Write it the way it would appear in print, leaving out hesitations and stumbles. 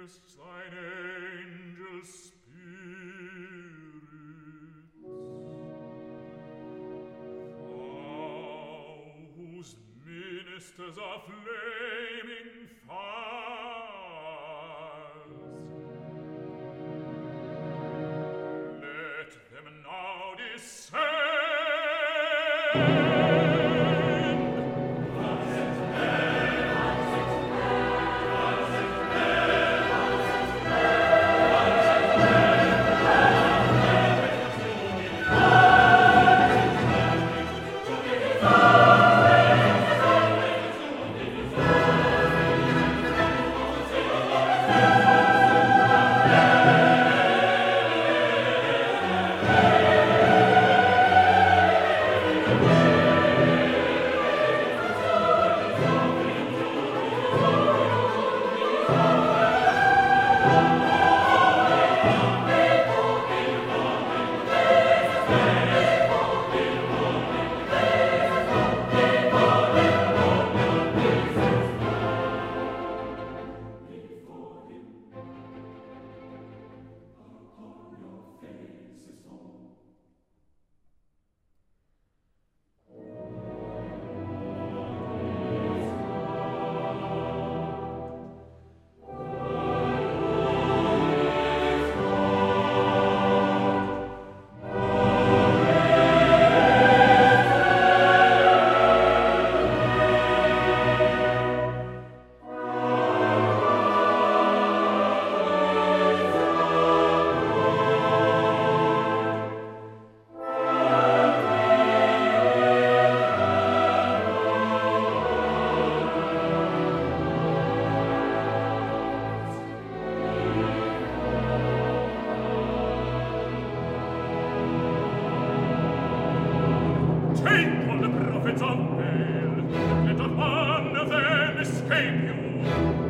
thine angel spirits. Thou, whose ministers are flaming fires, let them now descend. Take all the prophets of Baal, let not one of them escape you.